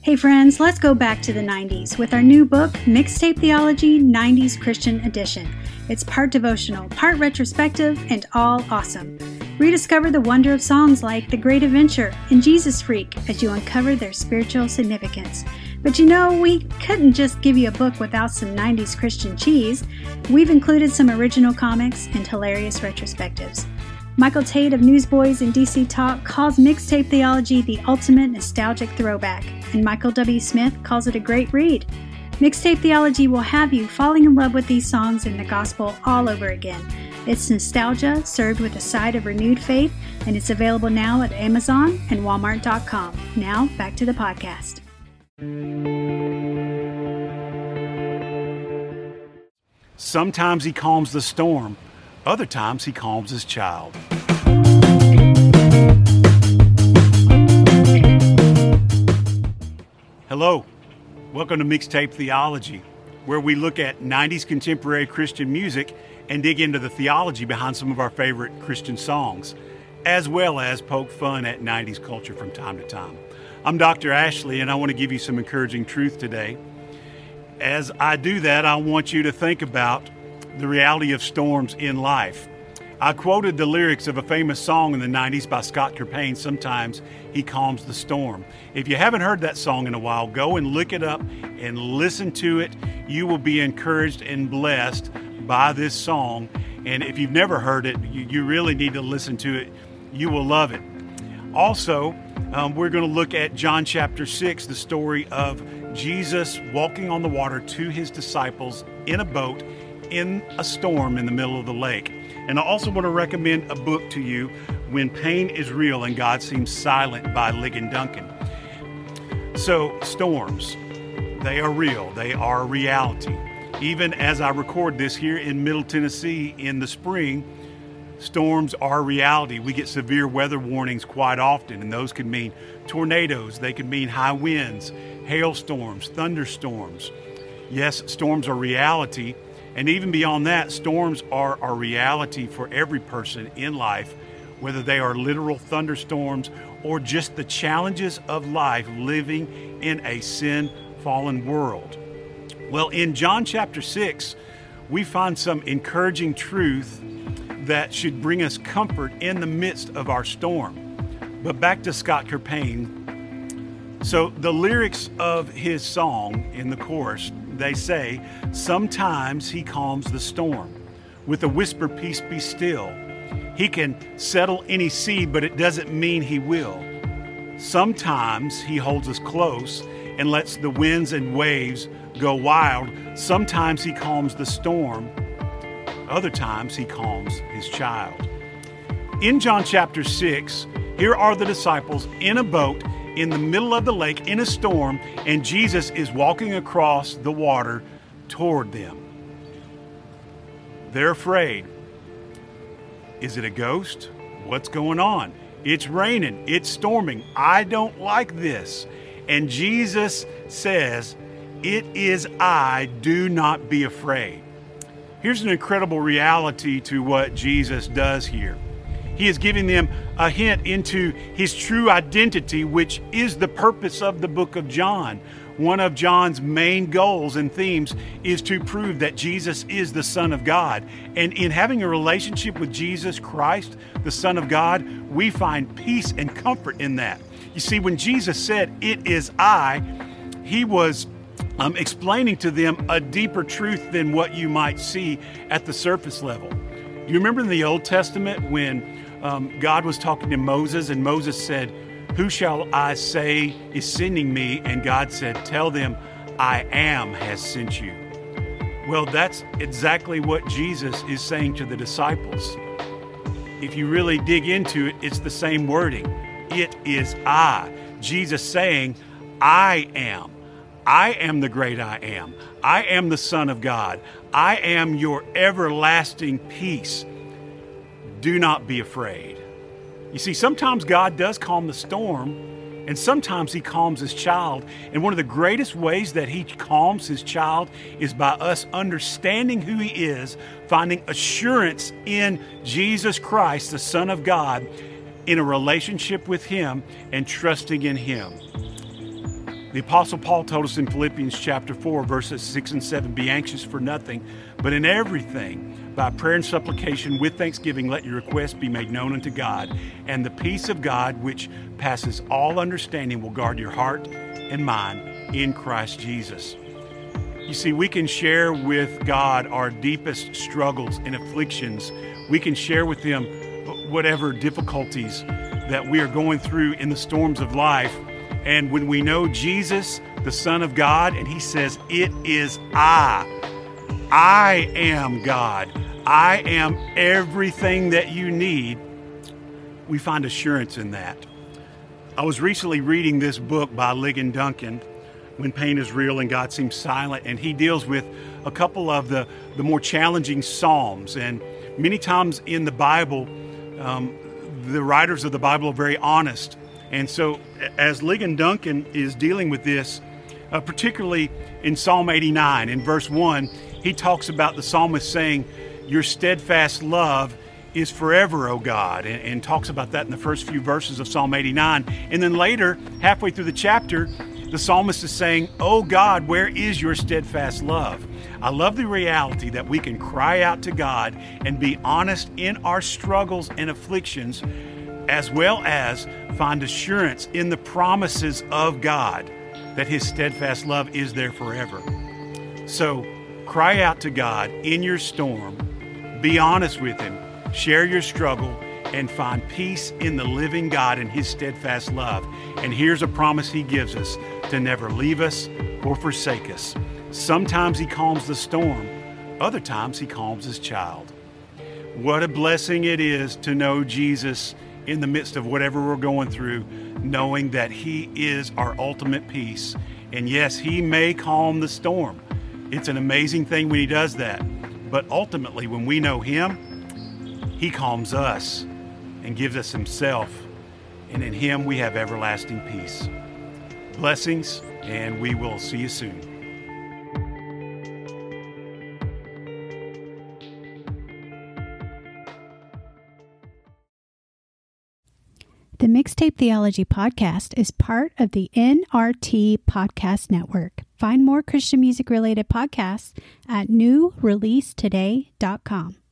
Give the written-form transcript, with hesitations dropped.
Hey friends, let's go back to the 90s with our new book, Mixtape Theology 90s Christian Edition. It's part devotional, part retrospective, and all awesome. Rediscover the wonder of songs like The Great Adventure and Jesus Freak as you uncover their spiritual significance. But you know, we couldn't just give you a book without some 90s Christian cheese. We've included some original comics and hilarious retrospectives. Michael Tate of Newsboys and DC Talk calls Mixtape Theology the ultimate nostalgic throwback, and Michael W. Smith calls it a great read. Mixtape Theology will have you falling in love with these songs and the gospel all over again. It's nostalgia served with a side of renewed faith, and it's available now at Amazon and Walmart.com. Now, back to the podcast. Sometimes he calms the storm. Other times he calms his child. Hello, welcome to Mixtape Theology, where we look at 90s contemporary Christian music and dig into the theology behind some of our favorite Christian songs, as well as poke fun at 90s culture from time to time. I'm Dr. Ashley, and I want to give you some encouraging truth today. As I do that, I want you to think about the reality of storms in life. I quoted the lyrics of a famous song in the 90s by Scott Kerpane, Sometimes He Calms the Storm. If you haven't heard that song in a while, go and look it up and listen to it. You will be encouraged and blessed by this song. And if you've never heard it, you really need to listen to it. You will love it. Also, we're going to look at John chapter 6, the story of Jesus walking on the water to his disciples in a boat in a storm in the middle of the lake. And I also want to recommend a book to you, When Pain is Real and God Seems Silent by Ligon Duncan. So, storms, they are real. They are reality. Even as I record this here in Middle Tennessee in the spring, storms are reality. We get severe weather warnings quite often, and those can mean tornadoes. They can mean high winds, hailstorms, thunderstorms. Yes, storms are reality. And even beyond that, storms are a reality for every person in life, whether they are literal thunderstorms or just the challenges of life living in a sin-fallen world. Well, in John chapter 6, we find some encouraging truth that should bring us comfort in the midst of our storm. But back to Scott Kerpane. So the lyrics of his song in the chorus, they say, sometimes he calms the storm. With a whisper, peace be still. He can settle any sea, but it doesn't mean he will. Sometimes he holds us close and lets the winds and waves go wild. Sometimes he calms the storm. Other times he calms his child. In John chapter 6, here are the disciples in a boat in the middle of the lake in a storm, and Jesus is walking across the water toward them. They're afraid. Is it a ghost? What's going on? It's raining. It's storming. I don't like this. And Jesus says, "It is I. Do not be afraid." Here's an incredible reality to what Jesus does here. He is giving them a hint into his true identity, which is the purpose of the book of John. One of John's main goals and themes is to prove that Jesus is the Son of God. And in having a relationship with Jesus Christ, the Son of God, we find peace and comfort in that. You see, when Jesus said, "It is I," he was explaining to them a deeper truth than what you might see at the surface level. You remember in the Old Testament when God was talking to Moses, and Moses said, "Who shall I say is sending me?" And God said, "Tell them, I am has sent you." Well, that's exactly what Jesus is saying to the disciples. If you really dig into it, it's the same wording. It is I. Jesus saying, I am. I am the great I am. I am the Son of God. I am your everlasting peace. Do not be afraid. You see, sometimes God does calm the storm, and sometimes he calms his child. And one of the greatest ways that he calms his child is by us understanding who he is, finding assurance in Jesus Christ, the Son of God, in a relationship with him and trusting in him. The Apostle Paul told us in Philippians chapter 4, verses 6 and 7, "Be anxious for nothing, but in everything, by prayer and supplication with thanksgiving, let your requests be made known unto God. And the peace of God, which passes all understanding, will guard your heart and mind in Christ Jesus." You see, we can share with God our deepest struggles and afflictions. We can share with Him whatever difficulties that we are going through in the storms of life. And when we know Jesus, the Son of God, and He says, "It is I am God. I am everything that you need," we find assurance in that. I was recently reading this book by Ligon Duncan, "When Pain is Real and God Seems Silent," and he deals with a couple of the more challenging Psalms. And many times in the Bible, the writers of the Bible are very honest. And so as Ligon Duncan is dealing with this, particularly in Psalm 89, in verse 1, he talks about the psalmist saying, "Your steadfast love is forever, O God," and talks about that in the first few verses of Psalm 89. And then later, halfway through the chapter, the psalmist is saying, "O God, where is your steadfast love?" I love the reality that we can cry out to God and be honest in our struggles and afflictions, as well as find assurance in the promises of God that His steadfast love is there forever. So cry out to God in your storm, be honest with Him, share your struggle, and find peace in the living God and His steadfast love. And here's a promise He gives us: to never leave us or forsake us. Sometimes He calms the storm, other times He calms His child. What a blessing it is to know Jesus in the midst of whatever we're going through, knowing that He is our ultimate peace. And yes, He may calm the storm. It's an amazing thing when He does that. But ultimately, when we know Him, He calms us and gives us Himself. And in Him, we have everlasting peace. Blessings, and we will see you soon. The Mixtape Theology Podcast is part of the NRT Podcast Network. Find more Christian music-related podcasts at newreleasetoday.com.